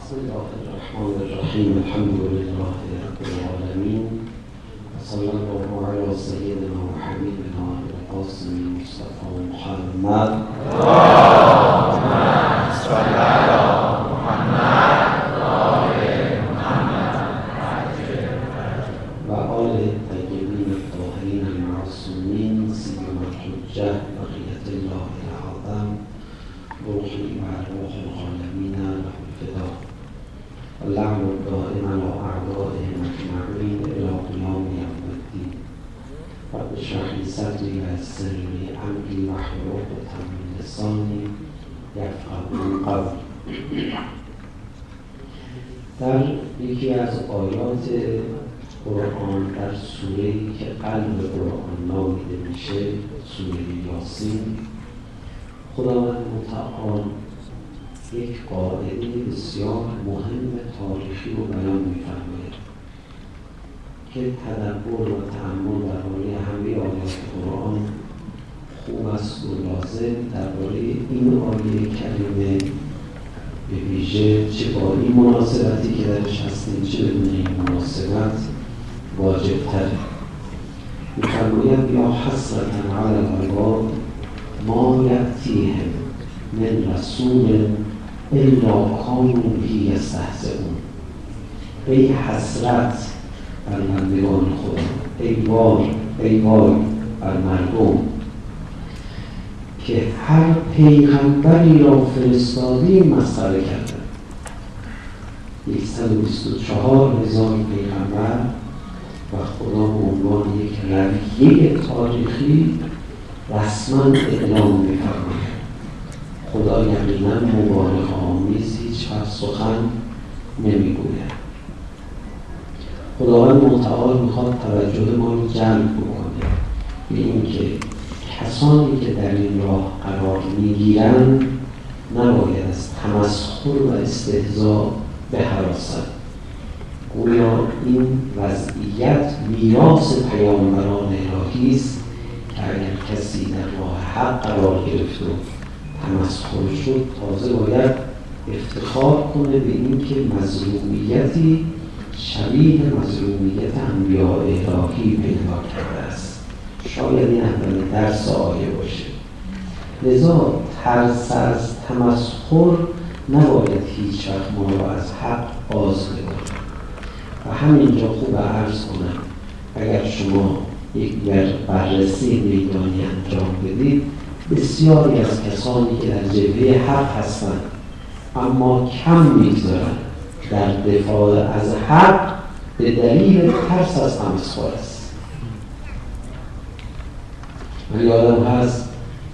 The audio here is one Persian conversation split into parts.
بسم الله الرحمن الرحیم. الحمد لله رب العالمین و صلی الله علی سیدنا و حبیبنا القاسم مصطفی محمد اللهم صل علی محمد و آل محمد و آل طیبین الطاهرین المعصومین سیما الحجة بقیة الله الاعظم روحی و ارواح العالمین له الفدا اللعن الدائم على أعدائهم أجمعين إلى قيام يوم الدين. رب اشرح لي صدري ويسر لي أمري واحلل عقدة من لساني يفقهوا قولي. در یکی از آیات قرآن در سوره‌ای که قلب قرآن نامیده میشه، سوره یاسین، خداوند متعال یک قاعده بسیار مهم تاریخی رو بیان می‌فرماید که تدبر و تأمل درباره همه آیات قرآن خوب است و لازم. درباره این آیه کریمه به ویژه چه با این مناسبتی که درش هستیم چه بدون این مناسبت واجب تر می‌فرماید یا حسرة علی العباد ما یأتیهم من رسول الا کانوا به یستهزئون. ای حسرت بر بندگان خدا، ای وای بر مردم که هر پیغمبری را فرستادیم مسخره کردند. 124,000 پیغمبر و خدا به عنوان یک رویه تاریخی رسما اعلام می‌فرماید خدا یقینا مبالغه آمیز هیچ وقت سخن نمیگوید. خداوند متعال میخواد توجه ما رو جلب بکنه به اینکه کسانی که در این راه قرار میگیرن نباید از تمسخر و استهزاء بهراسند. گویا این وضعیت میراث پیامبران الهی است که اگر کسی در راه حق قرار گرفت و تمسخر شد تازه باید افتخار کنه به این که مظلومیتی شبیه مظلومیت انبیاء الهی پیدا کرده است. شاید این اولین درس آیه باشه. لذا ترس از تمسخر نباید هیچ وقت ما را از حق باز بداره. و همینجا خوب عرض کنم اگر شما یک بررسی میدانی انجام بدید، بسیاری از کسانی که در جبهه حق هستند اما کم می‌گذارند در دفاع از حق به دلیل ترس از تمسخر است. من یادم هست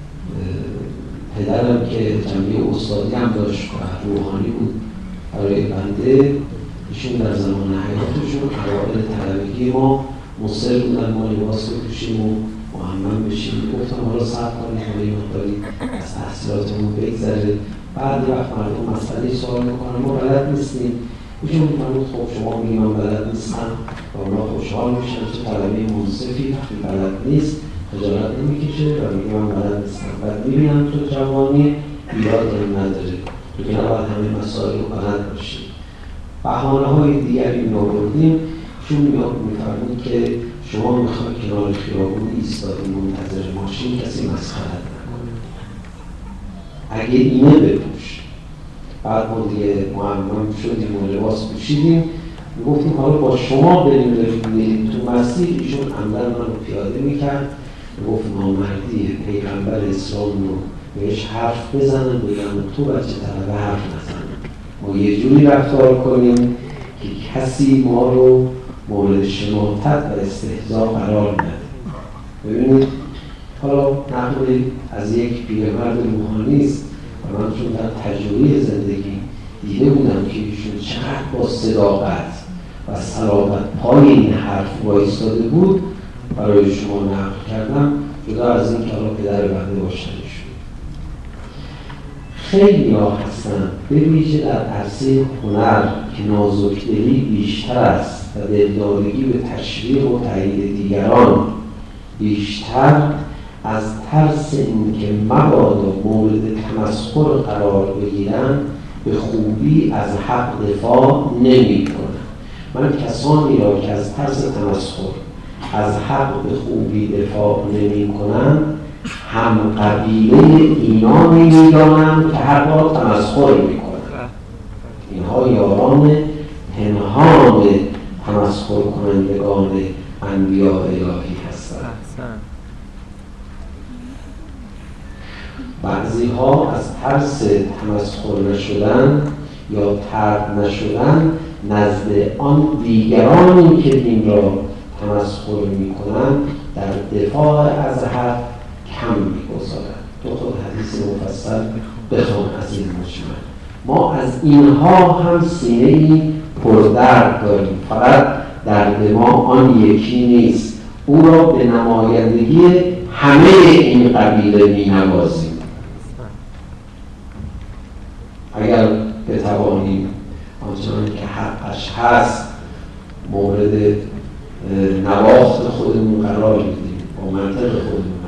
پدرم که جنبه استادی هم داشت و روحانی بود برای بنده، ایشون در زمان حیاتشون اوایل طلبگی ما مصر بودن ما لباس بپوشیم و معمم بشیم. گفتم حالا صبر کنید حالا یه مقداری از تحصیلاتمون بگذره، بعد وقت مردم مسئله سوال میکنن ما بلد نیستیم. ایشون میفرمود خب شما میگی من بلد نیستم و اونا خوشحال میشن چه طلبه منصفی وقتی بلد نیست خجالت نمیکشه و میگه من بلد نیستم. بعد میبینم تو جوانی ایراد نداره، تو که نباید همه مسائل رو بلد باشیم. بهانه های دیگری میآوردیم. چون میفرمود که شما میخواید کنار خیابون ایستادی منتظر ماشین کسی مسخرت نکنه، اگه اینه بپوش. بعد ما دیگه معمم شدیم و لباس پوشیدیم، گفتیم حالا با شما بریم تو مسیر. ایشون عمدن من رو پیاده میکرد، گفت نامردی پیغمبر اسلام رو بهش حرف بزنن بگم تو بچه طلبه حرف نزنن، ما یه جوری رفتار کنیم که کسی ما رو مورد شماتت و استهزاء قرار نده. ببینید حالا نقلی از یک پیرمرد روحانی است و من چون در تجربه زندگی دیده بودم که ایشون چقدر با صداقت و صلابت پای این حرف وایستاده بود برای شما نقل کردم، جدا از این که حالا پدر بنده باشن ایشون. خیلی ها هستن به ویژه در عرصه هنر که نازکدلی بیشتر است و دلدارگی به تشویق و تایید دیگران بیشتر، از ترس اینکه مبادا مورد تمسخر قرار بگیرن به خوبی از حق دفاع نمی کنند. من کسانی را که از ترس تمسخر از حق به خوبی دفاع نمی کنند هم قبیله اینا می دانند که حق را تمسخر می کنند. اینها یاران پنهان تمسخر کنندگان انبیاء الهی هستند. بعضی ها از ترس تمسخر نشدن یا طرد نشدن نزد آن دیگرانی که دین را تمسخر می کنند در دفاع از حق کم می گذارند. تو خود حدیث مفصل بخوان از این مجمل. ما از اینها هم سینه‌ای پردرد داریم، فقط درد ما آن یکی نیست. او را به نمایندگی همه این قبیله می نوازیم. اگر بتوانیم آنچنان که حقش هست مورد نواخت خودمون قرار بدیم، با منطق خودمون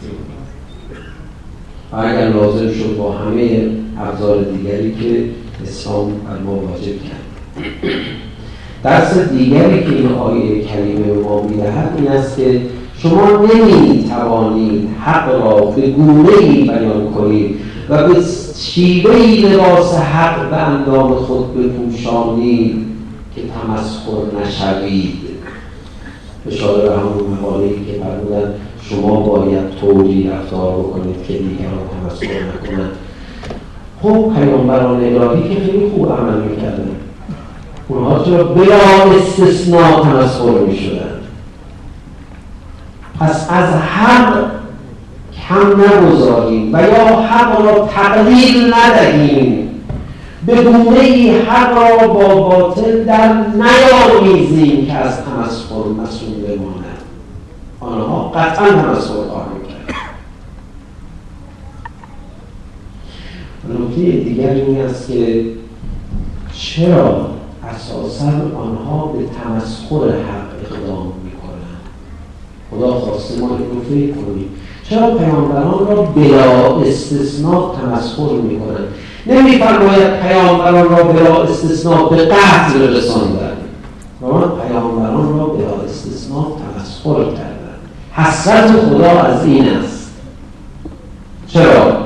و اگر لازم شد با همه ابزار دیگری که اسلام بر ما واجب کرد. درس دیگری که این آیه کریمه به ما می‌دهد این است که شما نمی‌توانید حق را به گونه‌ای بیان کنید و به شیوه‌ای لباس حق به اندام خود بپوشانید که تمسخر نشوید. اشاره به همون مقاله‌ای که فرمودند شما باید طوری رفتار بکنید که دیگران تمسخر نکنند. خب پیامبران الهی که خیلی خوب عمل می‌کردن، اونها چرا بلا استثناء تمسخر می‌شدن؟ پس از حق کم نگذاریم و یا حق را تقلیل ندهیم، به گونه‌ای حق را با باطل در نیامیزیم که از تمسخر مسئول بماند. آنها قطعا تمسخر خواهند کرد. نکته دیگر این است که چرا اساساً آنها به تمسخر حق اقدام می‌کنند؟ خدا خواسته ما این رو فکر کنیم. چرا پیامبران را بلا استثناء تمسخر می‌کنند؟ نمی‌فرماید پیامبران را بلا استثناء به قتل رساندند. پیامبران را بلا استثناء تمسخر کردند. حسرت خدا از این است. چرا؟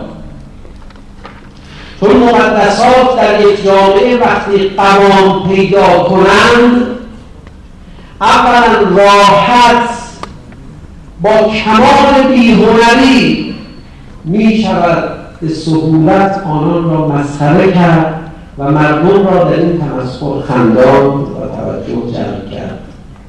چون مقدسات در یک جامعه وقتی قوام پیدا کنند، اولا راحت با کمال بی‌هنری می شود به سهولت آنان را مسخره کرد و مردم را در این تمسخر خنداند و توجه جلب کرد.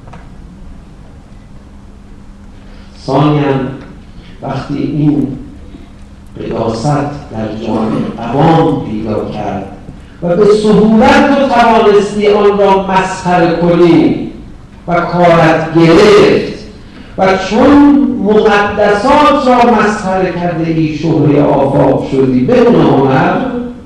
ثانیاً وقتی این قداست در جامعه قوام پیدا کرد و به سهولت تو توانستی آن را مسخره کنی و کارت گرفت و چون مقدسات را مسخره کرده ای شهره آفاق شدی بدون هنر،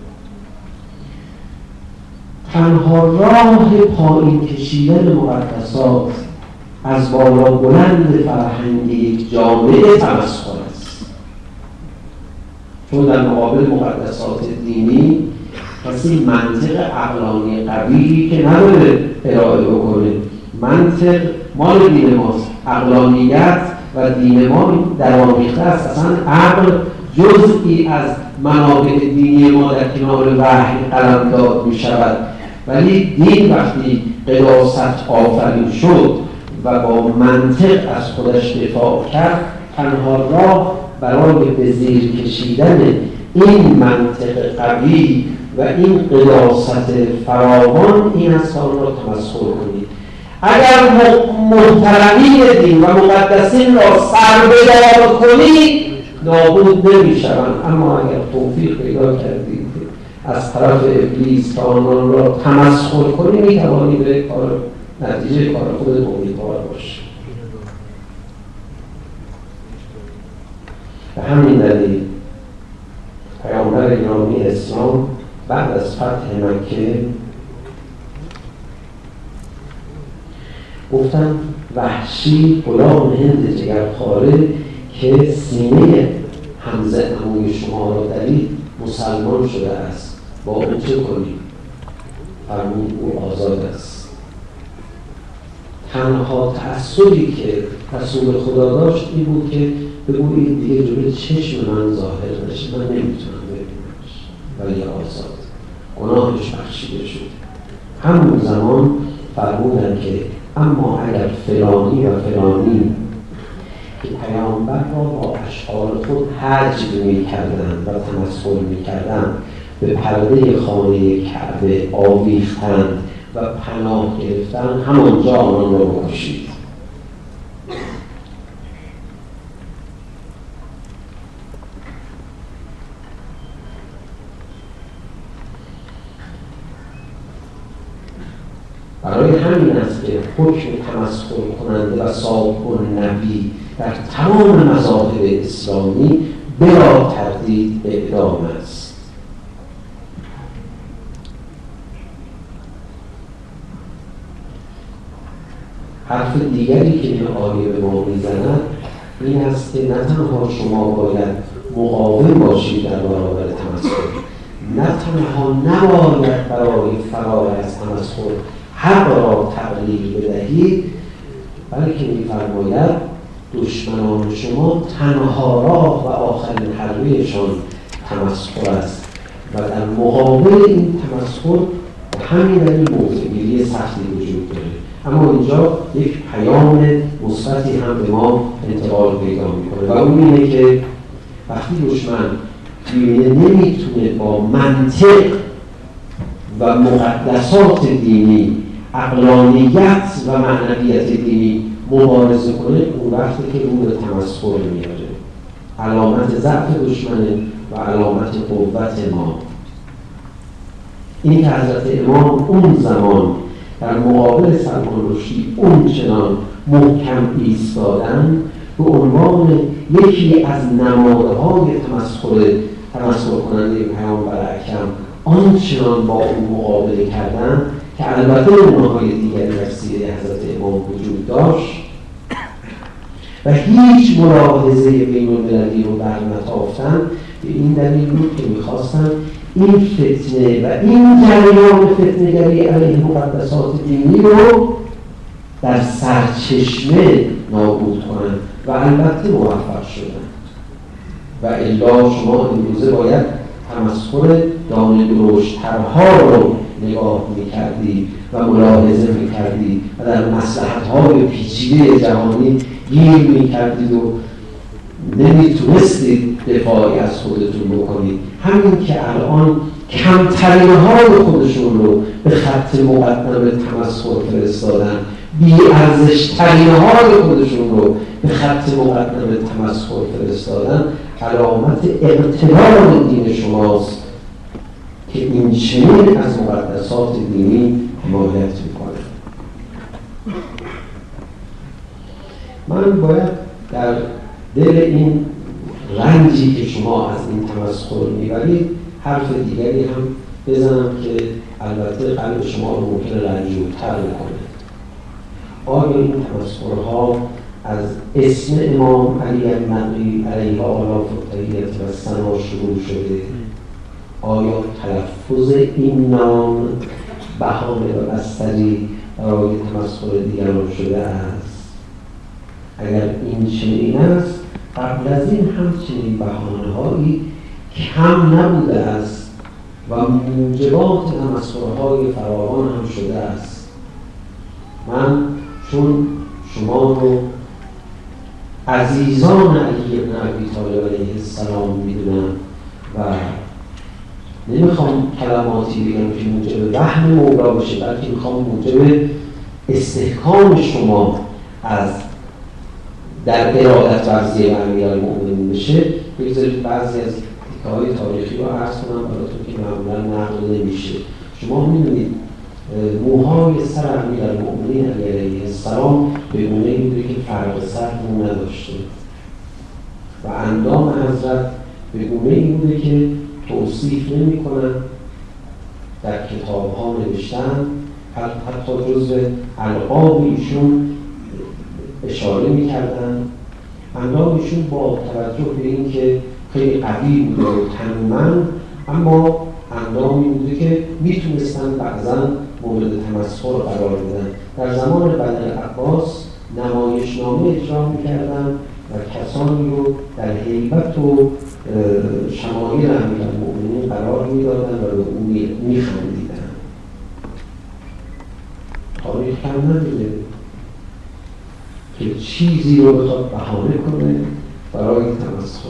تنها راه پایین کشیدن مقدسات از بالا بلند فرهنگ یک جامعه تمسخر است. چون در مقابل مقدسات دینی کسی منطق عقلانی قوی که نداره ارائه بکنه. منطق مال دین ماست، عقلانیت و دین ما در آمیخته است. اصلا عقل جزئی از منابع دینی ما در کنار وحی قلمداد می شود، ولی دین وقتی قداست آفرین شد و با منطق از خودش دفاع کرد، تنها راه برای به زیر کشیدن این منطق قوی و این قداست فراوان این است آن را تمسخر کنید. اگر محترمین دین و مقدسین را سربدار کنید نابود نمی شوند، اما اگر توفیق پیدا کردید از طرف ابلیس تا آنان را تمسخر کنید می توانید به نتیجه کار خود امیدوار باشید. به همین دلیل پیامبر گرامی اسلام بعد از فتح مکه گفتن وحشی غلام هند جگرخواره که سینه حمزه عموی شما را درید مسلمان شده است. با اون چه کنیم؟ فرمود او آزاد است. تنها تأثیری که رسول خدا داشت این بود که بگو این دیگه جلوی چشم من ظاهر نشه، من نمیتونم ببینمش، ولی آزاد، گناهش بخشیده شد. همون زمان فرمودن که اما اگر فلانی و فلانی که پیامبر را با اشعار خود هجو می‌کردند و تمسخر می‌کردند، به پرده خانه کعبه آویختند و پناه گرفتند، همانجا آنان را بکشید. برای همین است که حکم تمسخر کننده و ساب النبی در تمام مذاهب اسلامی بلا تردید اعدام است. حرف دیگری که این آیه به ما میزند این است که نه تنها شما باید مقاوم باشید در برابر تمسخر، نه تنها نباید برای فرار از تمسخر حق را تقلیل بدهید، بلکه می‌فرماید دشمنان شما تنها راه و آخرین حربهشان تمسخر است و در مقابل این تمسخر همین موضوعگیری سختی وجود داره. اما اینجا یک پیام مثبتی هم به ما انتقال پیدا میکنه و اون اینه که وقتی دشمن نمیتونه با منطق و مقدسات دینی، عقلانیت و معنویت دینی مبارزه کنه، اون وقتی که رو به تمسخر میاره. علامت ضعف دشمنه و علامت قوت ما. این که حضرت امام اون زمان در مقابل سلمان رشدی اون چنان محکم ایستادن به عنوان یکی از نمادهای تمسخر کننده پیامبر اکرم آنچنان با اون مقابله کردن که البته نمونه‌های دیگری در سیره حضرت امام وجود داشت و هیچ ملاحظه بین‌المللی رو برنتافتن، به این دلیل بود که می‌خواستن این فتنه و این جریان فتنه‌گری علیه مقدسات دینی رو در سرچشمه نابود کنند و البته موفق شدن. و الا شما امروزه باید تمسخر دانه درشت‌ترها رو نگاه می‌کردی و ملاحظه می‌کردی و در مصلحت‌های پیچیده جهانی گیر می‌کردید و نمیتونستید دفاعی از خودتون بکنید. همین که الان کمترین‌های خودشون رو به خط مقدم تمسخر فرستادن، بی‌ارزش‌ترین‌های خودشون رو به خط مقدم تمسخر فرستادن، علامت اقتدار دین شماست که این چنین از مقدسات دینی حمایت میکنه. من باید در دل این رنجی که شما از این تمسخر میبرید حرف دیگری هم بزنم که البته قلب شما رو ممکنه رنجورتر بکنه. آیا این تمسخرها از اسم امام علی المقی علیه آلاف الطیبه و ثنا شروع شده؟ آیا تلفظ این نام بهانه و بستری برای تمسخر دیگران شده است؟ اگر این چنین است، قبل از این همچنین بهانه‌هایی کم نبوده است و موجبات تمسخرهای فراوان هم شده است. من چون شما رو عزیزان علی بن ابی طالب علیه السلام میدونم و نمیخوام کلماتی بگم که موجب وهم مولا بشه، بلکه میخوام موجب استحکام شما از در ارادت ورزی امیرالمؤمنین بشه. بگذارید بعضی از تیکه‌های تاریخی رو عرض کنم براتون که معمولا نقل نمیشه. شما میدونید موهای سر امیرالمؤمنین علیه السلام به گونه‌ای بوده که فرق سر مو نداشته و اندام حضرت به گونه‌ای بوده که توصیف نمی‌کنن، در کتاب‌ها نوشتن، حتی جزء القاب ایشون اشاره می‌کردن. اندام ایشون با توجه به اینکه خیلی قوی بوده و تنومند، اما اقدامی بوده که میتونستن بعضا مورد تمسخر قرار بدن. در زمان بنی عباس نمایشنامه اجرا میکردن و کسانی رو در هیبت و شمایل امیرالمؤمنین قرار میدادن و به او میخندیدن. تاریخ کم نداره که چیزی رو بخواد بهانه کنه برای تمسخر.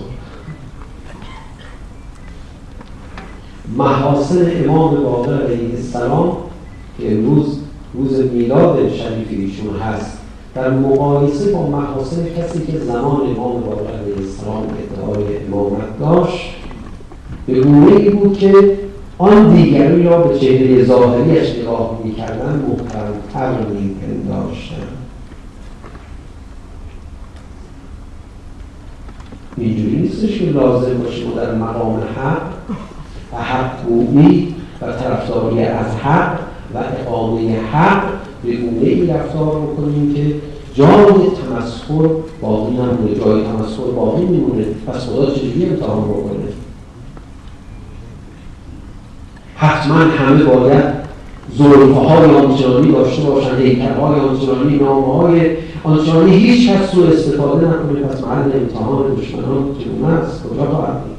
محاسن امام باقر علیه السلام که امروز روز میلاد شریف ایشون هست، در مقایسه با محاسن کسی که زمان امام باقر علیه السلام ادعای امامت داشت، به گونه‌ای بود که آن دیگری را به چهره ظاهریش نگاه می‌کردن محترم‌تر می‌پنداشتند. اینجوری نیستش که لازم باشه ما در مقام حق و حق‌گویی و طرفداری از حق و اقامه حق به گونه‌ای رفتار بکنیم که جای تمسخر باقی نمونه. جای تمسخر باقی میمونه، پس خدا چجوری امتحان بکنه؟ حتما همه باید زلفه‌های آنچنانی داشته باشند، هیکل‌های آنچنانی، نامه‌های آنچنانی، هیچ کس رو استفاده نکنه. پس محل امتحان دشمنان چگونه است؟ کجا خواهد بود؟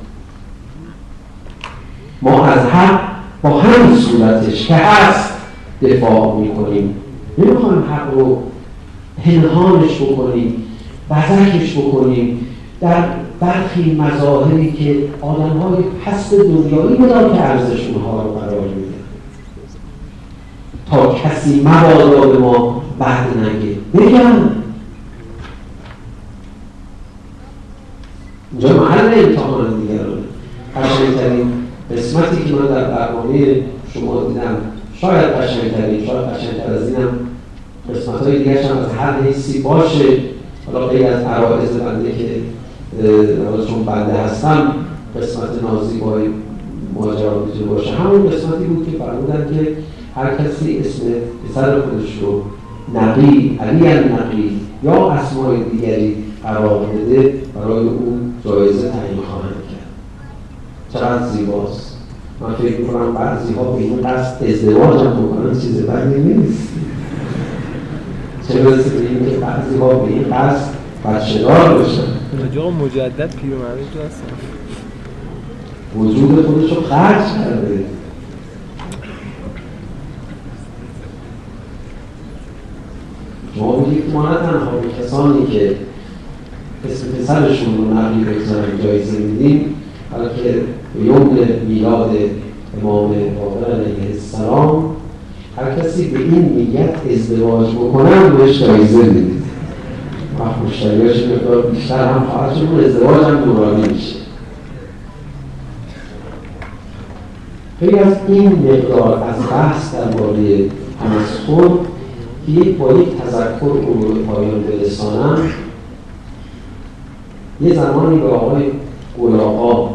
ما از حق با همین صورتش که هست دفاع میکنیم. نمیخوایم حق رو پنهانش بکنیم، بزکش بکنیم در برخی مظاهری که آدم‌های پست دنیایی بدان که ارزش اونها رو قرار میده تا کسی مبادا به ما بد نگه. بگم اینجا محل امتحان دیگرانه. قشنگترین قسمتی که من در برنامه شما دیدم، شاید قشنگترین، شاید قشنگتر از اینم قسمت‌های دیگرش هم از هر حیثی باشه، حالا غیر از عرایض بنده که چون بنده هستم قسمت نازیبای ماجرا میتونه باشه، همون قسمتی بود که فرمودن که هر کسی اسم پسر خودش رو نقی، علی النقی یا اسمای دیگری قرار بده، برای اون جایزه تعیین خواهند کرد. چقدر زیباست. من فکر می‌کنم بعضی‌ها به این قصد ازدواج هم بکنن چیز بدی نیست. چه برسه به این که بعضی‌ها به این قصد بچه‌دار بشن. جا مجدد پیرمرد تو هستن. وجود خودش رو خرج کرده. شما بگید ما نه تنها به کسانی که اسم پسرشون رو نقلی بگذارن جایزه میدیم، بلکه به یوم میلاد امام باقر علیه السلام هر کسی به این نیت ازدواج بکنن بهش جایزه میدید. وقت مشتریاش مقدار بیشتر هم خواهد شد، اون ازدواج هم دورانی میشه. خیلی از این مقدار از بحث درباره تمسخر که با یک تذکر رو به پایان برسانم، یه زمانی به آقای گلاغا،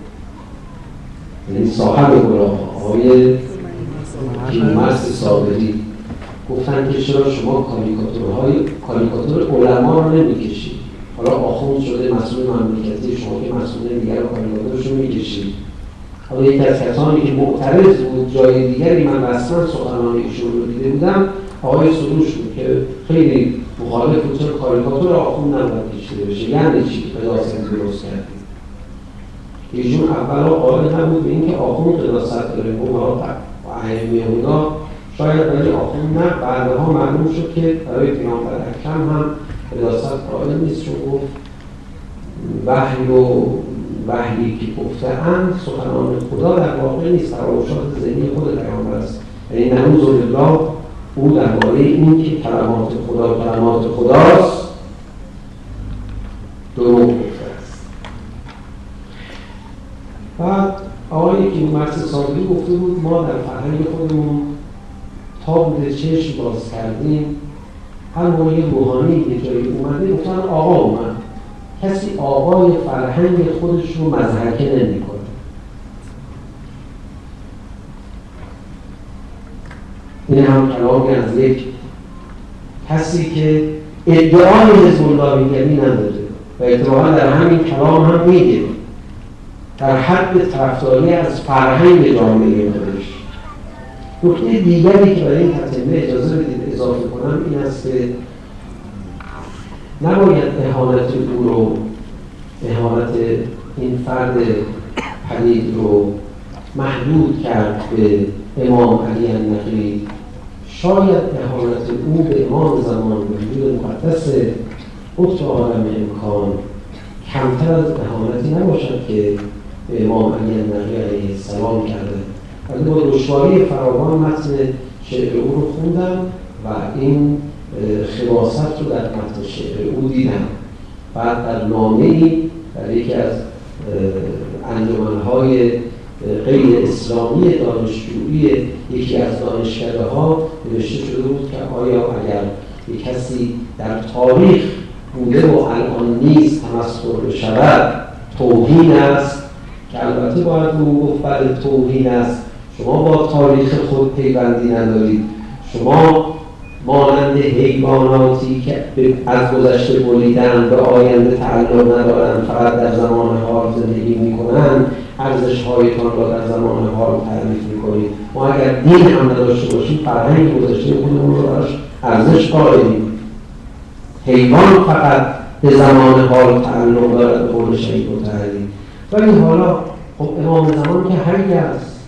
یعنی صاحب گلاغا، آقای کیومرث صابری، گفتن که چرا شما کاریکاتور علما رو نمی‌کشید؟ حالا آخوند شده مسئول مملکتی، شما که مسئول دیگر کاریکاتورش رو می‌کشید. حالا یکی از کسانی که معترض بود، جای دیگری من رسما سخنان ایشون رو دیده بودم، آقای سروش بود که خیلی مخالف بود چون کاریکاتور آخوند نباید کشیده بشه. یعنی چی قداست درست کردید؟ ایشون اولا قائل نبود به اینکه آخوند قداست داره، و ائمه هدا شاید برای آخوند نه، بعدها معلوم شد که برای پیامبر اکرم هم قداست قائل نیست، چون گفت وحی که گفته‌اند سخنان خدا در واقع نیست، تراوشات ذهنی خود پیامبر است. یعنی نعوذ بالله او درباره این که کلمات خداست دروغ گفته است. بعد آقای کیومرث صابری گفته بود ما در فرهنگ خودمون تا بوده چشم باز کردیم، هر موقع روحانی که جایی اومده گفتن آقا اومد. کسی آقای فرهنگ خودش رو مضحکه نمی کنه. این هم کلامی از یک کسی که ادعای حزب اللهیگری نداره و اتفاقا در همین کلام هم میگه در حد طرفداری از فرهنگ جامعه خودش. نکته دیگری که برای این تتمه اجازه بدید اضافه کنم این است که نباید اهانت او رو، اهانت این فرد پلید رو محدود کرد به امام علی النقی. شاید اهانت او به امام زمان، به وجود مقدس قطب عالم امکان کمتر از اهانتی نباشد که به امام علی النقی علیه السلام کرده. ولی با دشواری فراوان متن شعر او رو خوندم و این خلاصت رو در متن شعر او دیدم. بعد در نامه‌ای در یکی از انجمن‌های غیر اسلامی دانشجویی یکی از دانشکده‌ها نوشته شده بود که آیا اگر یک کسی در تاریخ بوده و الان نیست تمسخر بشود توهین است، که البته باید رو گفت بله توهین است، شما با تاریخ خود پیوندی ندارید، شما مانند حیواناتی که از گذشته بریدن به آینده تعلق ندارن، فقط در زمان حال زندگی میکنن، ارزش‌هایتان را در زمان حال تعریف میکنید. ما اگر دین هم نداشته باشیم فرهنگ گذشته خودمون رو براش ارزش قائلیم. حیوان فقط به زمان حال تعلق دارد به قول شیخ مطهری. ولی حالا خب امام زمان که حی است،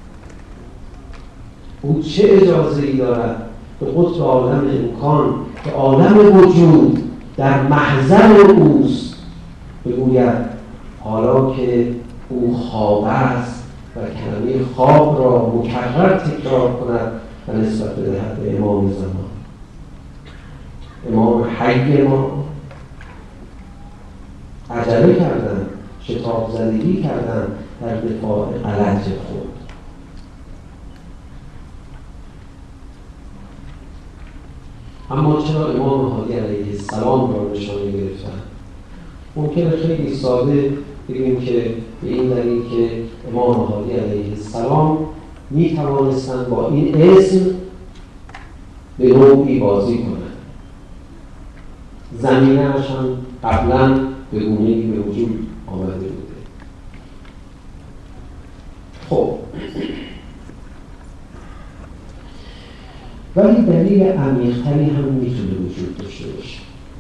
او چه اجازه‌ای دارد به قطب عالم امکان که عالم وجود در محضر اوست بگوید حالا که او خواب است و کلمه خواب را مکرر تکرار کند و نسبت بدهد به امام زمان، امام حی ما. عجله کردن، شتاب زدگی کردن در دفاع غلط خود. اما چرا امام هادی علیه السلام را نشانه گرفتن؟ ممکنه خیلی ساده بگیم که به این دلیل که امام هادی علیه السلام می توانستند با این اسم به نوعی بازی کنند. زمینه‌اش هم قبلا به گونه‌ای به وجود آمده بوده. خب ولی دلیل عمیق‌تری هم میتونه وجود داشته باشه.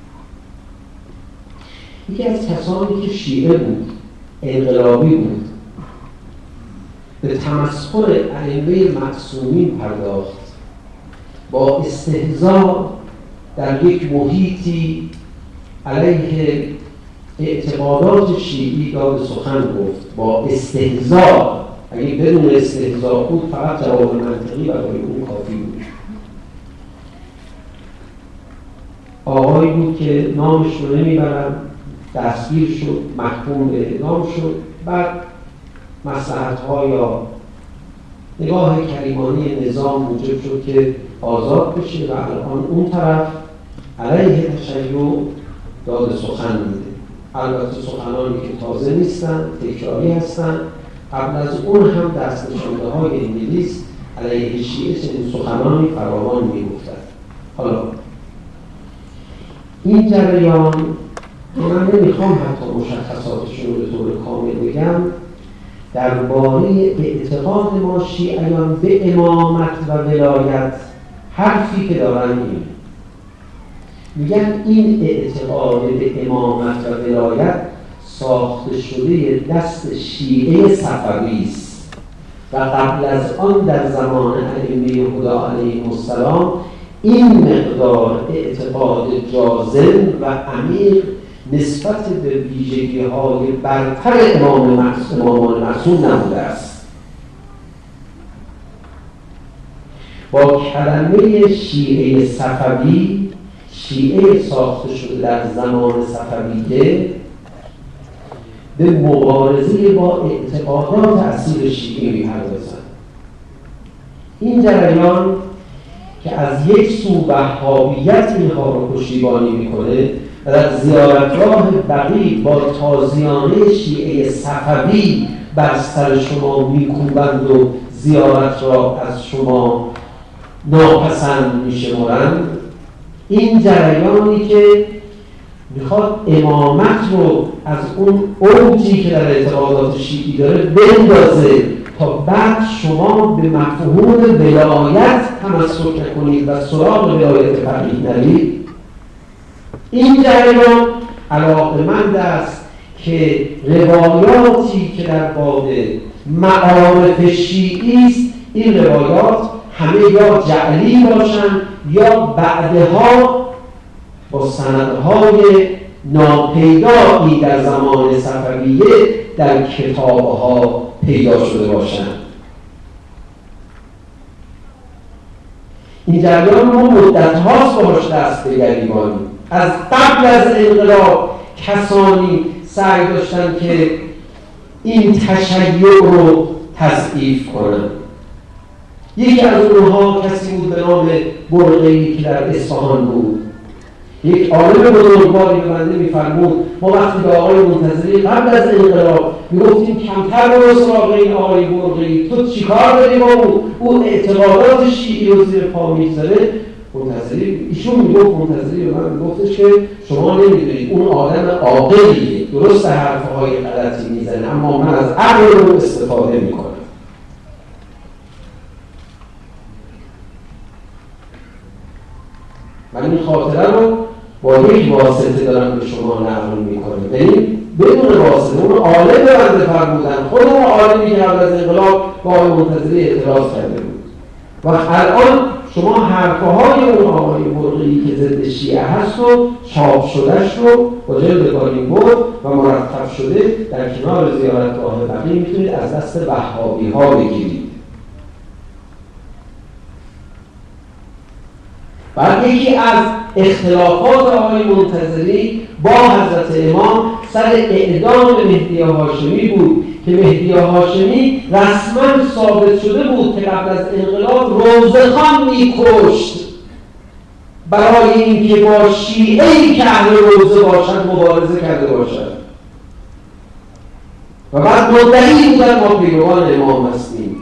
یکی از کسانی که شیعه بود، انقلابی بود، به تمسخر ائمه معصومین پرداخت، با استهزاء در یک محیطی علیه اعتقادات شیعی داد سخن گفت. با استهزاء، اگه بدون استهزاء بود فقط جواب منطقی برای اون کافی بود. آقایی بود که نامش رو نمیبرم، دستگیر شد، محکوم به اعدام شد، بعد مصلحت‌ها یا نگاه کریمانی نظام موجب شد که آزاد بشه و الان اون طرف علیه تشیع داد سخن میده. البته سخنانی که تازه نیستن، تکراری هستن. قبل از اون هم دست نشانده‌های انگلیس علیه شیعه چنین سخنانی فراوان میگفتند. حالا این جریان که من نمیخوام حتی مشخصاتشون رو به طور کامل بگم، درباره اعتقاد ما شیعیان به امامت و ولایت حرفی که دارن این میگن این اعتقاد به امامت و ولایت ساخته شده دست شیعه صفوی است و قبل از آن در زمان ائمه هدا علیهم السلام این مقدار اعتقاد جازم و عمیق نسبت به ویژگی‌های برتر امان معصوم نبوده است. با کلمه شیعه صفوی، شیعه ساخته شده در زمان صفویه، به مبارزه با اعتقادات اصیل شیعه می‌پردازند. این جریان که از یک سو وهابیت اینها رو پشتیبانی میکنه و در زیارتگاه بقیع با تازیانه شیعه صفوی بر سر شما میکوبند و زیارت را از شما ناپسند میشمرند. این جریانی که میخواد امامت رو از اون اوجی که در اعتقادات شیعی داره بندازه تا بعد شما به مفهوم ولایت تمسک نکنید و سراغ ولایت فقیه نرید. این جریان علاقه‌مند است که روایاتی که در باب معارف شیعی است، این روایات همه یا جعلی باشند یا بعدها با سندهای ناپیدایی در زمان صفویه در کتابها پیدا شده باشند. این جریان ما مدت هاست باش دست به گریبانیم. از قبل از انقلاب کسانی سعی داشتن که این تشیع رو تضعیف کنند. یکی از اونها کسی بود به نام برقی‌ای که در اصفهان بود. یک عالم بزرگواری به بنده می‌فرمود ما وقتی به آقای منتظری قبل از انقلاب می‌گفتیم کمتر برو سراغ این آقای برقی‌ای، تو چیکار داری با او اعتقادات شیعی رو زیر پا می‌ذاره. منتظری ایشون منتظری به من میگفتش که شما نمیدونید اون آدم عاقلیه، درست حرفهای غلطی میزنه اما من از عقل رو استفاده میکنم. من این خاطره رو با یک واسطه دارم به شما نقل میکنم، یعنی بدون واسطه. اون عالم بنده فرمودن، خود اون عالمی که قبل از انقلاب با آقای منتظری اعتراض کرده بود و الان شما حرفهای اون آقای برقی‌ای که ضد شیعه هست و چاپ شدهش رو با جلد کالیمبرگ و مرتب شده در کنار زیارتگاه بقیع میتونید از دست وهابی ها بگیرید. بعد یکی از اختلافات آقای منتظری با حضرت امام سر اعدام مهدی هاشمی بود که مهدی هاشمی رسما ثابت شده بود که قبل از انقلاب روزخان می‌کشت برای اینکه با شیعه‌ای که اهل روزه باشد مبارزه کرده باشد و بعد مدعی بودن ما پیروان امام هستیم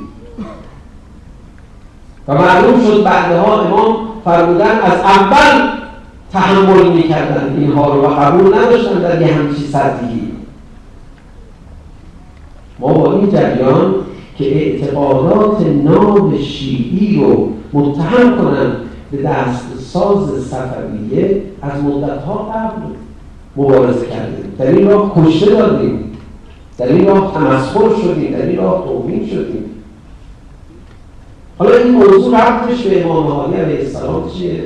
و معلوم شد بعدها امام فرمودن از اول تحمل می‌کردن اینها رو و قبول نداشتن در یه همچین سطحی. ما با این جریان که اعتقادات ناب شیعی رو متهم کنن به دستساز صفویه از مدت‌ها قبل مبارزه کردیم، در این راه کشته دادیم، در این راه تمسخر شدیم، در این راه توهین شدیم. حالا این موضوع ربطش به امام هادی علیه السلام چیه؟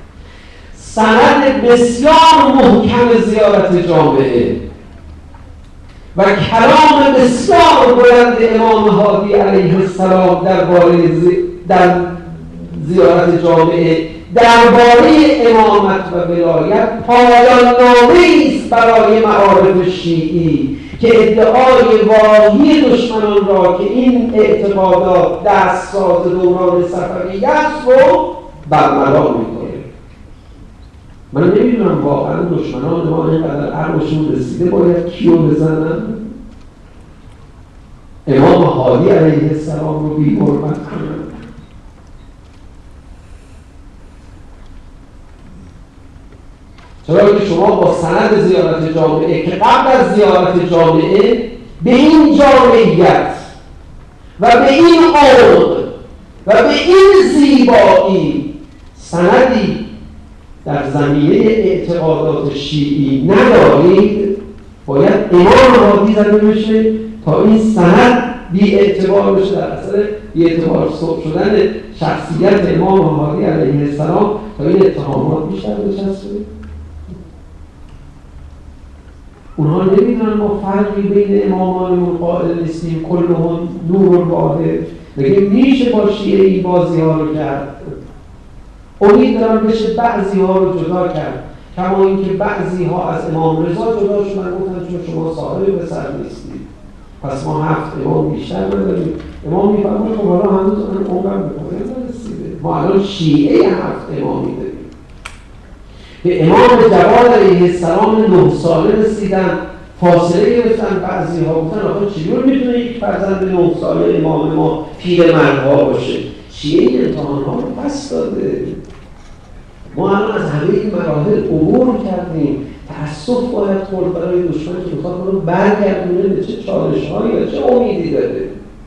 سند بسیار محکم زیارت جامعه و کلام بسیار بلند امام هادی علیه السلام در زیارت جامعه درباره امامت و ولایت پایان نامه‌ای است برای معارف شیعی که ادعای واهی دشمنان را که این اعتقادات دستساز دوران صفویه است رو برملا میکنه. من نمیدونم واقعا دشمنان ما اینقدر عقلشون رسیده باید کیو بزنن؟ امام هادی علیه السلام رو بی‌حرمت کنن؟ چرا که شما با سند زیارت جامعه که قبل از زیارت جامعه به این جامعیت و به این عمق و به این زیبایی سندی در زمینه اعتقادات شیعی ندارید، باید امام هادی زده بشه تا این سند بی اعتبار بشه، در اثر بی اعتبار شدن شخصیت امام هادی علیه السلام تا این اتهامات بیشتر بچسبه. اونها نمیدونن ما فرقی بین امامانمون قائل نیستیم، کلهم نور واحد. بگه میشه با شیعه‌ای بازی ها رو کرد، امید دارم بشه بعضی ها رو جدا کرد، کما اینکه بعضی ها از امام رضا جدا شدن، گفتن چون شما صاحب پسر نیستید پس ما 7 امام بیشتر نداریم. امام میفرماید خب حالا هنوز اون عمرم میکنه نرسیده، ما الان شیعه 7 امامی داریم. به امام جواد علیه السلام 9 ساله رسیدن، فاصله گرفتن. بعضی ها گفتن آخه چجور میتونه یک فرزند 9 ساله امام ما پیرمردها باشه؟ شیعه این امتحان ها رو پس داده. ما الان از همه این مراحل عبور کردیم. تأسف باید خورد برای دشمن که میخواد ما رو برگردونه به چه چالش‌هایی یا چه امیدی داره.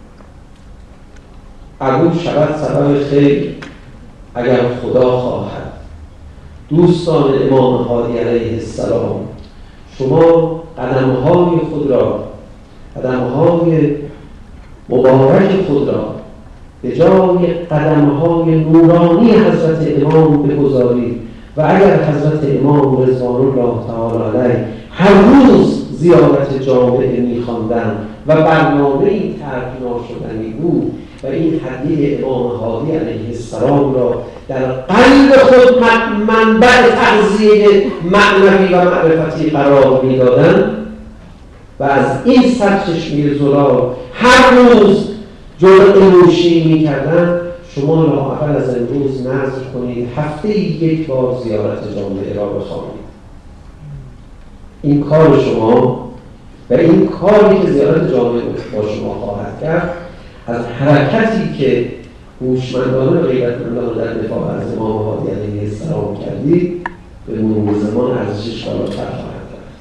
عبور شود سبب خیر اگر خدا خواهد. دوستان امام هادی علیه السلام، شما قدم‌های خود را، قدم‌های مبارک خود را به جای قدم‌های نورانی حضرت امام بگذارید و اگر حضرت امام رضوان الله تعالی علیه هر روز زیارت جامعه می‌خواندند و برنامه‌ای ترک ناشدنی بود و این هدیه امام هادی علیه السلام را در قلب خود منبع تغذیه معنوی و معرفتی قرار می‌دادند و از این سرچشمه زلال هر روز جرعه نوشی می‌کردند، شما لااقل از امروز نذر کنید هفته یک بار زیارت جامعه را بخوانید. این کار شما و این کاری که زیارت جامعه با شما خواهد کرد از حرکتی که هوشمندانه و غیرتمندانه در دفاع از امام هادی علیه السلام کردید به مرور زمان ارزشش بالاتر خواهد کرد.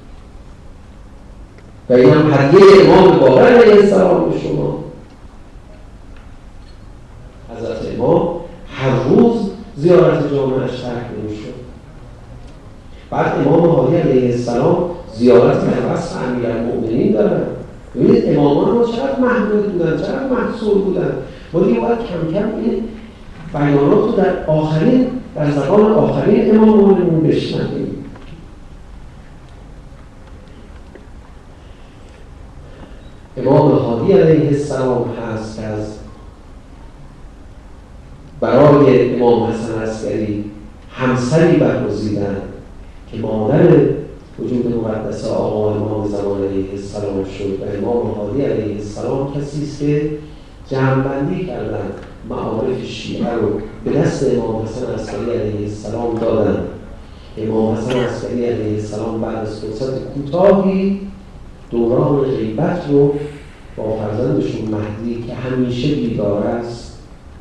و این هم هدیه امام باقر علیه السلام به شما. حضرت امام هر روز زیارت جامعه‌اش ترک نمی‌شد. بعد امام هادی علیه السلام زیارت در وصف امیرالمؤمنین دارن. ببینید امامان ما چقدر محدود بودن، چقدر محصور بودن. ما دیگه باید کم کم این بیانات رو در زبان آخرین امامانمون بشنویم. امام هادی علیه السلام هست که از برای امام حسن عسکری همسری برگزیدند که مادر وجود مقدس آقا امام زمان علیه السلام شد و امام هادی علیه السلام کسی است که جمع‌بندی کردند، معارف شیعه رو به دست امام حسن عسکری علیه السلام دادند. امام حسن عسکری علیه السلام بعد از فرصت کوتاهی دوران غیبت رو با فرزندشون مهدی که همیشه بیدار است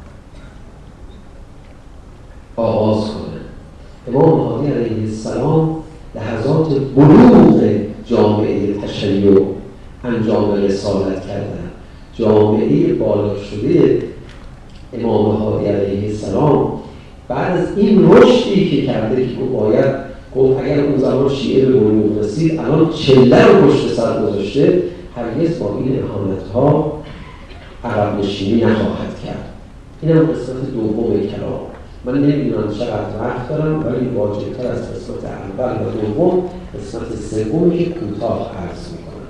آغاز کنند. امام هادی علیه السلام لحظات بلوغ جامعه تشیع انجام رسالت کردند. جامعه بالا شده امام هادی علیه السلام بعد از این رشدی که کرده که باید گفت اگر اون زمان شیعه به بلوغ رسید الان چله رو پشت سر گذاشته، هرگز با این اهانت‌ها عقب نشینی نخواهد کرد. این هم قسمت دوم کلام. من نمیدونم چقدر وقت دارم ولی واجب‌تر از قسمت اول و دوم قسمت سومی که کوتاه عرض میکنم.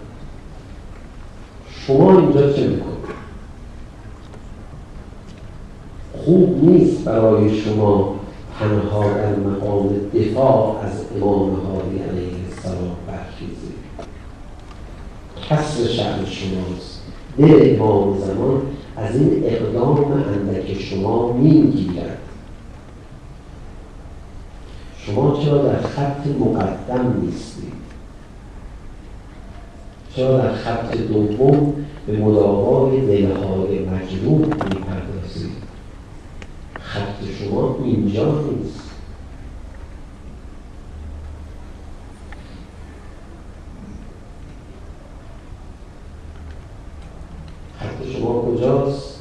شما اینجا چه میکنید؟ خوب نیست برای شما تنها در مقام دفاع از امام هادی علیه السلام برخیزید. کسر شأن شماست. دل امام زمان از این اقدام اندک شما میگیرد. شما چرا در خط مقدم نیستید؟ چرا در خط دوم به مداوای دلهای مجروح میپردازید؟ خط شما اینجا نیست. خط شما کجاست؟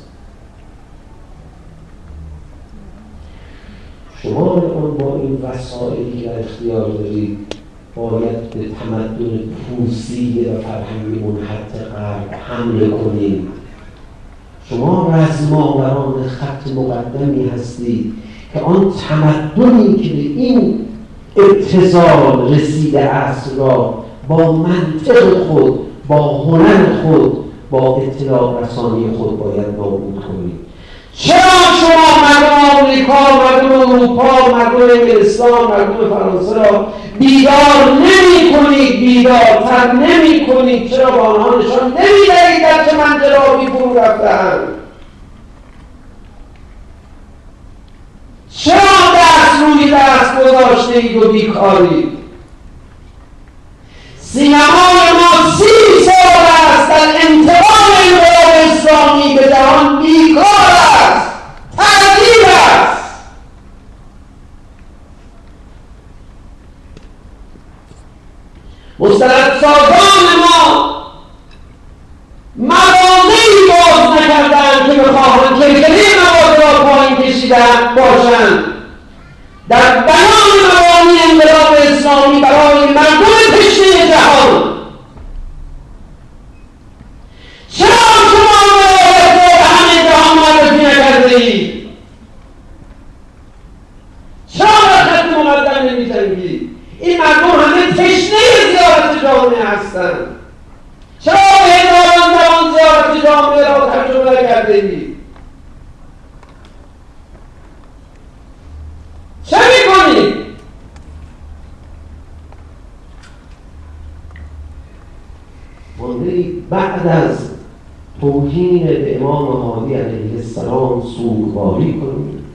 شما الان با این وسائلی که در اختیار دارید باید به تمدن پوسیده و فرهنگی منحط غرب حمله کنید. شما رزماوران خط مقدمی هستید که آن تمدنی که به این ابتذال رسیده است را با منطق خود، با هنر خود، با اطلاع رسانی خود باید نابود کنید. چرا شما مردم آمریکا، مردم اروپا، مردم انگلستان، مردم فرانسه را بیدار نمی کنید، بیدارتر نمی کنید؟ چرا با آنها نشان نمی دهید در چه منجلابی فرو رفتند؟ چرا دست روی دست گذاشته اید و بیکارید؟ سینمای ما 30 سال است در انتقال انقلاب اسلامی به جهان بیکار است، تعجیب است. مستندسازان ما موانعی باز نکردند که بخواهند کلکلی مواد را پایین کشیدن باشند. در بیان موانع انقلاب اسلامی برای مردم تشنه جهان، چرا شما رعایت را به همه جهان معرفی نکرده‌اید؟ چرا در خط مقدم نمی‌جنگید؟ این مردم همه تشنه زیارت جامعه هستند. چرا به هزاران زبان زیارت جامعه را ترجمه نکرده‌اید؟ چه می‌کنید؟ مانده‌اید بعد از توهین به امام هادی علیه السلام سوگواری کنید.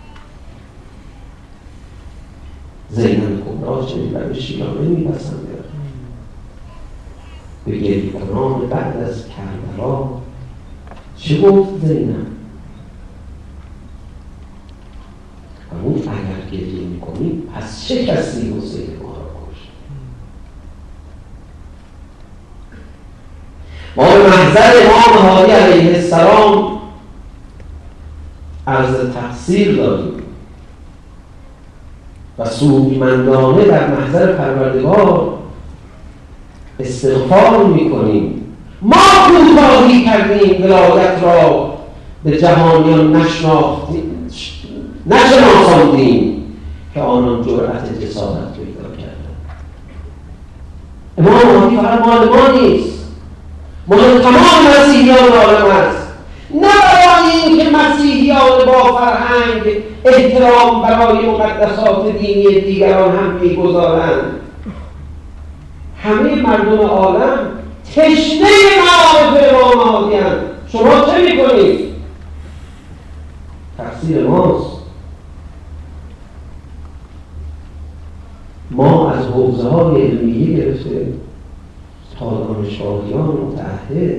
زینب کبرا چنین روشی را نمی‌پسندد. به گریه‌کنان بعد از کربلا چه گفت زینب؟ اون اگر گریه می‌کنید پس چه کسی حسین ما را کشت؟ ما به محضر امام هادی علیه السلام عرض تقصیر داریم و سودمندانه در محضر پروردگار استغفار می‌کنیم. ما کوتاهی کردیم، ولایت را به جهانیان نشناساندیم که آنان جرأت جسارت پیدا کردند. امام هادی فقط مال ما نیست، مال تمام مسیحیان عالم است. نه برای اینکه مسیحیان با فرهنگ احترام برای مقدسات دینی دیگران هم می‌گذارند. همه مردم عالم تشنه معارف امام هادی اند. شما چه می‌کنید؟ تقصیر ماست. ما از حوزه‌های علمیه گرفته تا دانشگاهیان متعهد،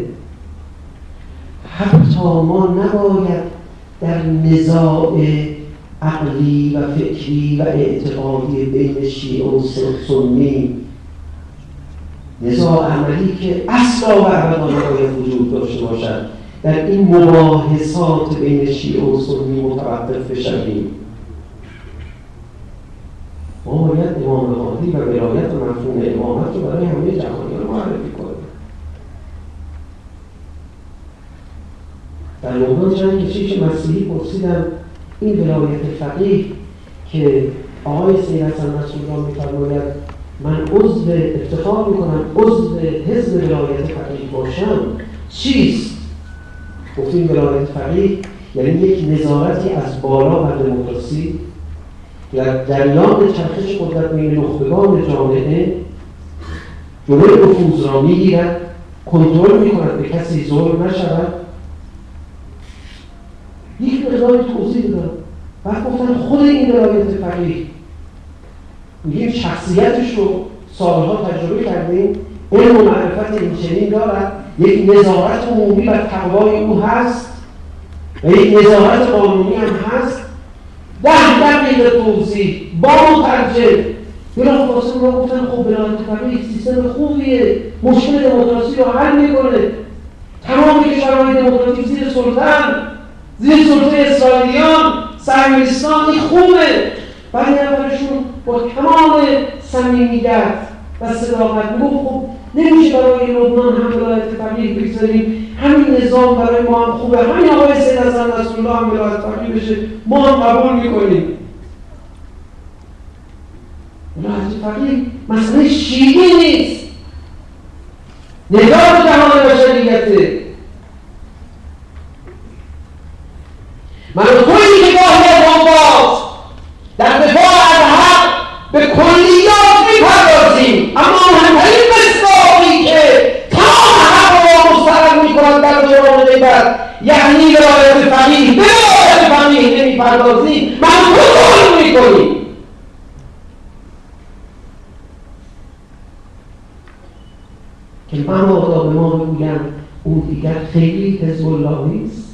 حتی ما نباید در نزاع عقلی و فکری و اعتقادی بین شیعه و سنی، نزاع عملی که اصلا و ابدا نباید وجود داشته باشد، در این مباحثات بین شیعه و سنی متوقف بشویم. ما باید امام هادی و ولایت و مفهوم امامت رو برای همه جهانیان معرفی کنیم. در لبنان چند کشیش مسیحی پرسیدم این ولایت فقیه که آقای سید حسن نصرالله می‌فرماید من عضو افتخار میکنم عضو حزب ولایت فقیه باشم چیست؟ گفتیم ولایت فقیه یعنی یک نظارتی از بالا بر دموکراسی در جریان چرخش قدرت بین نخبگان جامعه جلوی نفوذ را میگیرد، کنترل میکند به کسی ظلم نشود. یک مقداری توضیح دادم. بعد گفتن خود این ولایت فقیه میگیم شخصیتش رو سالها تجربه کردیم، علم و معرفت این چنین دارد، یک نظارت عمومی بر تقوای او هست و یک نظارت قانونی هم هست. 10 دقیقه توضیح با مترجم بلافاصله را گفتن خب ولایت فقیه سیستم خوبیه، مشکل دموکراسی رو حل میکنه، تمام کشورهای دموکراتیک زیر سلطه اسرائیلیان صهیونیستان این خوبه. برای اولشون با تمام صمیمیت و صداقت میگفت خب نمیشه برای لبنان هم ولایت فقیه بگذاریم، همین نظام برای ما هم خوبه، همین آقای سید حسن نصرالله هم ولایت فقیه بشه ما هم قبول میکنیم. ولایت فقیه مسئله شیعی نیست، نگاه جهان بشریته. من تویی که گاهی از آن باز در دفاع از حق به کلیات میپردازیم، اما مهمترین مصداقی که تمام حق را مستقر میکند در دوران غیبت یعنی ولایت فقیه، به ولایت فقیه نمیپردازیم، من کنترل میکنیم. که مبادا به ما بگویم اون دیگر خیلی حزب الله نیست.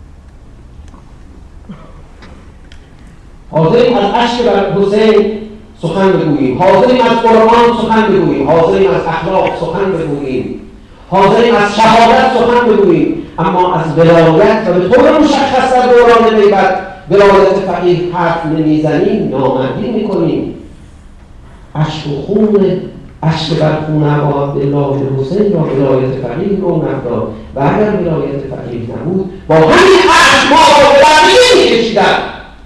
حاضریم از اشک بر حسین سخن بگوییم، حاضریم از قرآن سخن بگوییم، حاضریم از اخلاق سخن بگوییم، حاضریم از شهادت سخن بگوییم، اما از ولایت و به طور مشخص در دوران غیبت ولایت فقیه حرف نمیزنیم، نامردی میکنیم. اشک بر خون عبدالله حسین را ولایت فقیه رونق داد و اگر ولایت فقیه نبود با همین اشک ما را به بقیه میکشیدن.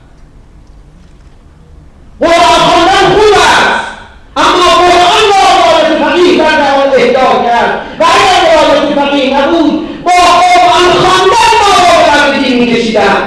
قرآن خواندن خوب است، اما قرآن را ولایت فقیه در جهان اهدا کرد و اگر ولایت فقیه نبود با قرآن خواندن ما را به بقیه میکشیدن.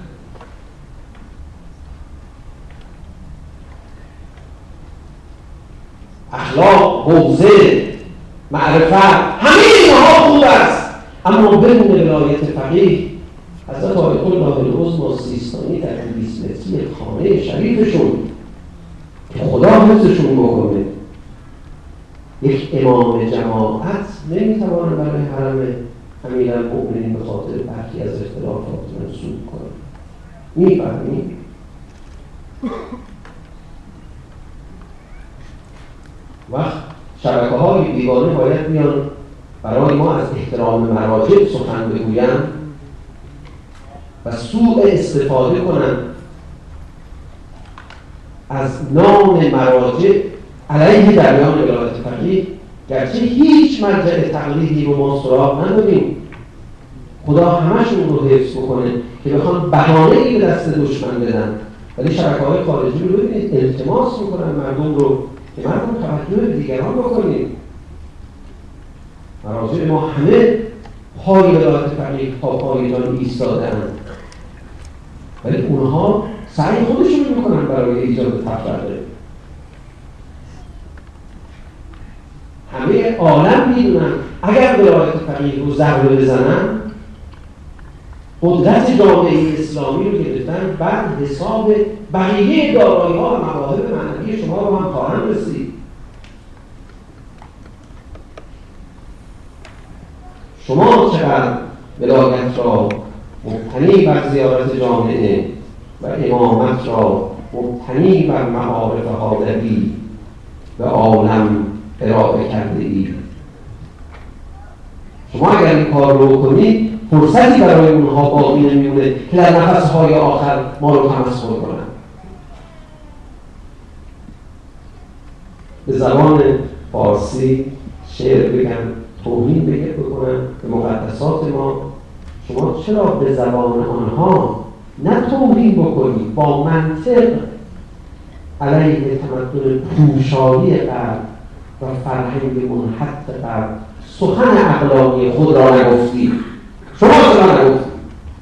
اخلاق، حوزه، معرفت، همه اینها خوب است، اما بدون ولایت فقیه حضرت آیت الله العظمی سیستانی در 200 متری خانه شریفشون که خدا حفظشون بکنه، یک امام جماعت نمیتوانه برای حرم امیرالمؤمنین به خاطر برخی از اختلافات منسوب کنه. میفهمید؟ وقت شبکه‌های بیگانه باید بیان برای ما از احترام مراجع سخن بگویند و سوء استفاده کنند از نام مراجع علیه جریان ولایت فقیه، گرچه هیچ مرجع تقلیدی رو ما سراغ نداریم. خدا همشون رو حفظ بکنه که بخوان بهانه‌ای به دست دشمن بدن، ولی شبکه‌های خارجی رو ببینید التماس میکنن مردم رو که مردم توجه به دیگران بکنید. مراجع ما همه پای ولایت فقیه پای جان ایستاده‌اند، ولی اونها سعی خودشون میکنن برای ایجاد تفرقه. همه عالم میدونن اگر ولایت فقیه رو ضربه بزنن قدرت جامعه اسلامی رو گرفتن، بعد حساب بقیه دارایی‌ها و مواهب معنوی شما رو هم خواهند رسید. شما چقدر ولایت را مبتنی بر زیارت جامعه و امامت را مبتنی بر معارف حاضری به عالم ارائه کرده اید. شما اگر این کار رو کنید فرصتی برای اونها باقی نمیمونه که در نفسهای آخر ما رو تمسخر کنند. به زبان فارسی شعر بگن، توهین بکنن به مقدسات ما، شما چرا به زبان آنها نه توهین بکنید، با منطق علیه تمدن پوشالی غرب و فرهنگ منحط غرب سخن عقلانی خود را نگفتید؟ شما چرا نگفتید؟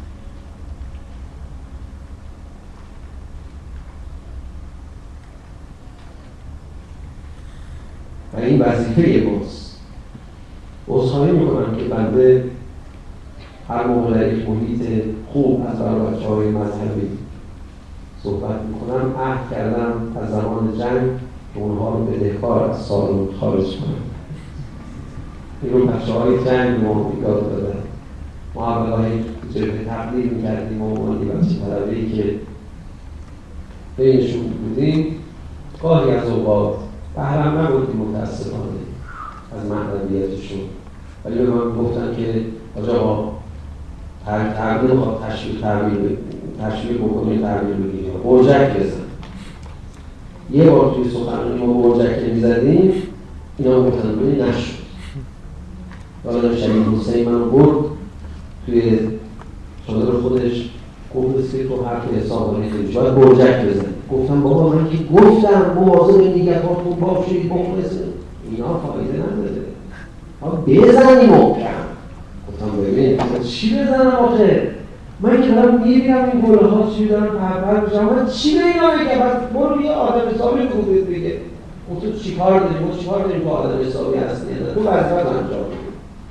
و این وظیفه ماست. عذرخواهی میکنم که بنده هر موقع در یک محیط خوب از برای بچه‌های مذهبی صحبت میکنم عهد کردم از زمان جنگ که اونها رو بدهکار از سالن خارج کنم. این رو بچه‌های جنگ ما یاد دادن. ما اولای جبهه تقدیر میکردیم و عنوانی بچه طلبه‌ای که بینشون بودیم گاهی از اوقات بهرم نبودیم متاسفانه از معنویتشون، ولی به من گفتن که آجا تغییر خواهد تشویق بکنید، تغییر بگیریم، برجک بزن. یه بار توی سخنرانی ما برجک میزدیم، اینا گفتن ببین نشد. یادم شهید حسین منو برد توی چادر خودش گفت که تو حرف حساب کنید باید برجک بزن. گفتم بابا من که گفتم مواظب نیت‌هاتون باشید مخلص، اینا فایده نداره، ها بزنی محکم. گفتم ببین چی بزنم آخه؟ من که دارم میبینم این گله ها چی دارم پرپر میشم، من چی به اینا بگم؟ بس برو یه آدم حسابی کنید بگه تو چی کار داری؟ ما چی کار داریم با آدم حسابی هستی؟ تو وظیفت انجام بده.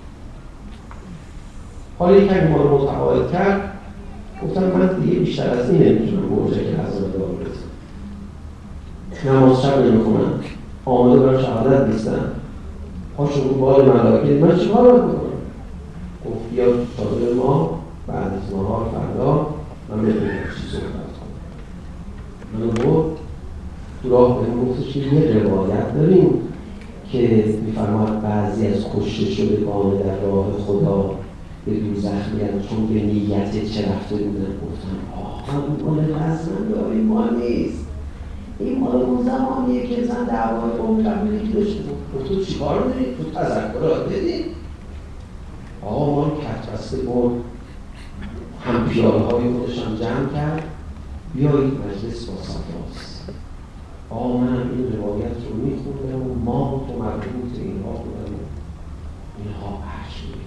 حالا یک کمی ما رو متقاعد کرد، گفتم من دیگه بیشتر از این نمیتونم برجه که حضرت دار بزن. نماز شب نمیخونم، آماده برای شهادت نیستم، پاشو رو بال ملائکه، من چی کار باید بکنم؟ گفت بیا چادر ما بعد از نهار فردا من ببینم چی صحبت کنم. منو برد تو راه بهم گفتش که یه روایت داریم که میفرماید بعضی از کشته شدگان در راه خدا به دوزخ میرن چون به نیت چه رفته بودن. گفتم آقا این مال رزمنده، این مال نیست، این مال اون زمانیه که زن دعوای قوم قبیلگی داشته بود. تو چیکار داری؟ تو تذکرات بدی؟ آقا ما رو کت بسته برد، هم پیاله های خودش هم جمع کرد، بیایید مجلس با صفاست. آقا من این روایت رو میخوندم و ما تو مربوط اینها بودم و اینها عرش میدیم.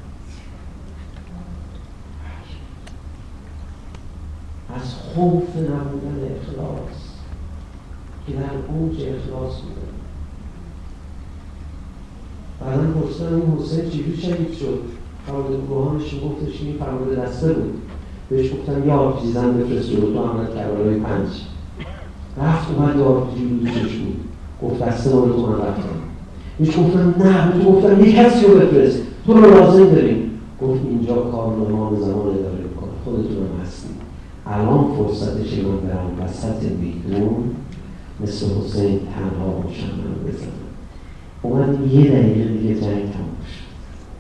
از خوف نبودن اخلاص که در اوج اخلاص بودن. بعدا پرسیدم این حسین چجوری شهید شد؟ فرمانده گروهانش گفتش این فرمانده دسته بود. بهش گفتم یه آرپیجی زن بفرست جلو تو عملت کربلای 5. رفت اومد یه آرپیجی رو دوشش بود. گفت دسته مال تو من رفتم. بهش گفتم نه، بهش گفتم یک کسی رو بفرست، تو رو لازم داریم. گفت اینجا کارنامه زمان اداره میکنه، خودتون هم هستید. الان فرصتشه من برم وسط میدون مثل حسین تنها باشم من بزنم. اومد یه دقیقه دیگه جنگ تموم شد.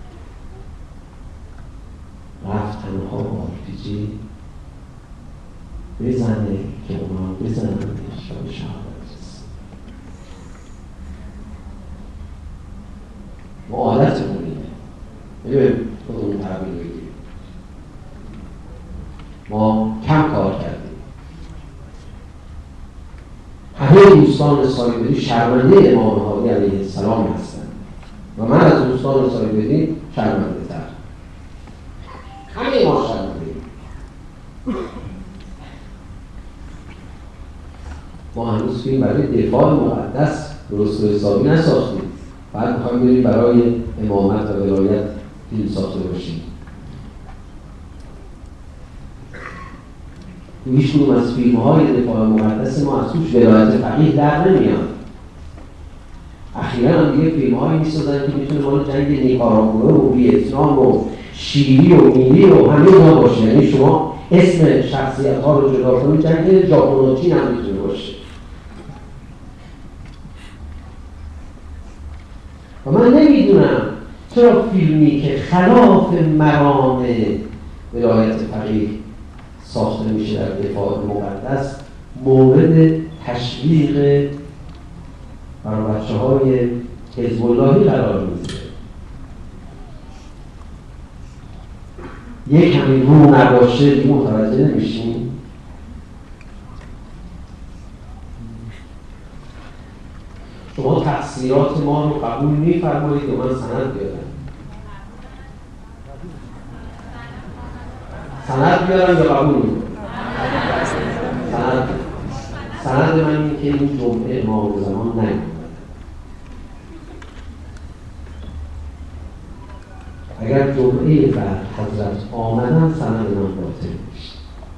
رفت تنها با آرپیجی بزنه که اونا بزنن به شهادت رسید. ما عادتمون اینه. ببین خودمون تحویل بگیریم. ما کم کار کردیم. همه دوستان سایبری شرمنده امام هادی علیه السلام هستند و من از دوستان سایبری شرمنده تر. همه ما شرمنده. ما هنوز فیلم برای دفاع مقدس درست و حسابی نساختیم. بعد میخوایم بریم برای امامت و ولایت فیلم ساخته باشیم. هیچ کدوم از فیلم‌های دفاع مقدس ما از توش ولایت فقیه در نمیاد. اخیراً هم دیگه فیلم‌هایی می‌سازن که میتونه مال جنگ نیکاراگوئه و ویتنام و شیلی و میلی و همه اینا باشه. یعنی شما اسم شخصیت‌ها رو جدا کنید، جنگ ژاپن و چین هم میتونه باشه. و من نمیدونم چرا فیلمی که خلاف مرام ولایت فقیه ساخته میشه در دفاع مقدس مورد تشویق برای بچه‌های حزب اللهی قرار میگیره. یک کمی رو نباشه دیگه متوجه نمیشیم. شما تقصیرات ما رو قبول می‌فرمایید و من سند بیارم. سند بیارم یا قبول می‌کنم؟ سند من اینه که این جمعه امام زمان نمی‌کنه. اگر جمعه بعد حضرت آمدن سند من باطل میشه.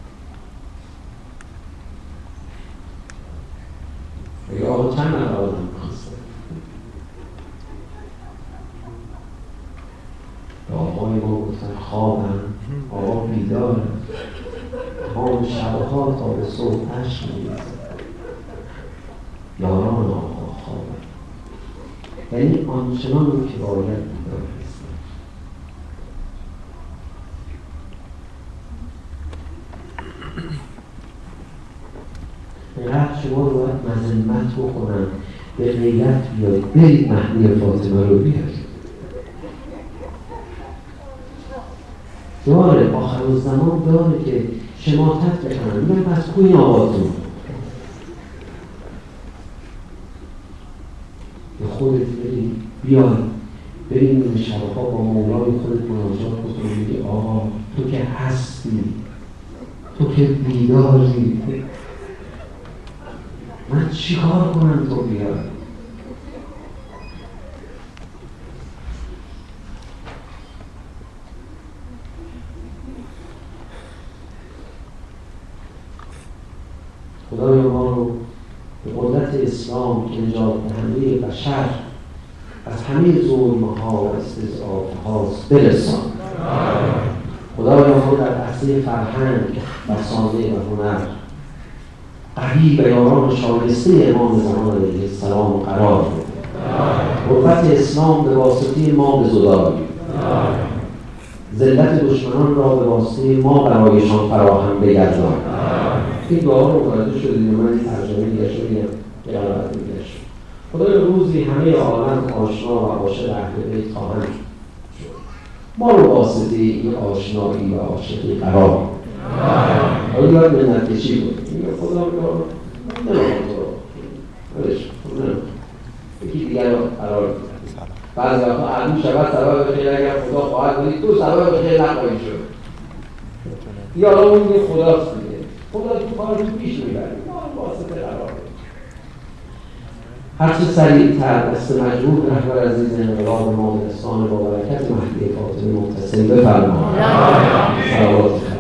اگه آقا چند نفر آدم می‌خواسته؟ آقای ما گفتن خوابن، آقا بیداره، تمام شبها تا به صبح اشک می‌ریزه، یاران آقا خوابن. یعنی آنچنان که باید بیدار هستن. اینقدر شما رو باید مذمت بکنن، به غیرت بیایید، برید مهدی فاطمه رو بیارید. داره آخر الزمان داره که شماتت بکنن، میگن پس کوین آقاتون به خودت برید، بیایید برید این شبها با مولای خودت مناجات بکنید، بگی آقا تو که هستی، تو که بیداری، من چی کار کنم تو بیاری؟ خدای ما رو به قدرت اسلام که نجات دهنده بشر از همه ظلم‌ها و استضعاف‌هاست برسان. خدای ما رو در عرصه فرهنگ و سانه و هنر قوی و یاران شایسته امام زمان علیه السلام قرار بده. قوت اسلام به واسطه ما به زدایی، ذلت دشمنان را به واسطه ما برایشان فراهم بگردان. این دعا رو متوجه شدید؟ من این ترجمه دیگه شدیم که قرارت میگه شد. خدای روزی همه عالم آشنا و عاشق اهل بیت خواهند شد. ما رو واسطه این آشنایی و عاشقی قرار بده. حالا باید منت کشی بود. میگه خدا رو نمیخوام تو رو ولش کن، یکی دیگر رو قرار بده. بعضی وقتا عدو شود سبب خیر، اگر خدا خواهد کنید تو سبب خیر نخواهی شد. یا حالا اون میگه خداست دیگه، خدا تو کار رو پیش میبرید، ما واسطه قرار بدید. هرچه سریعتر دست مجموع رهبر عزیز انقلاب ما به دستان با برکت مهدی فاطمی متصل بفرمایید.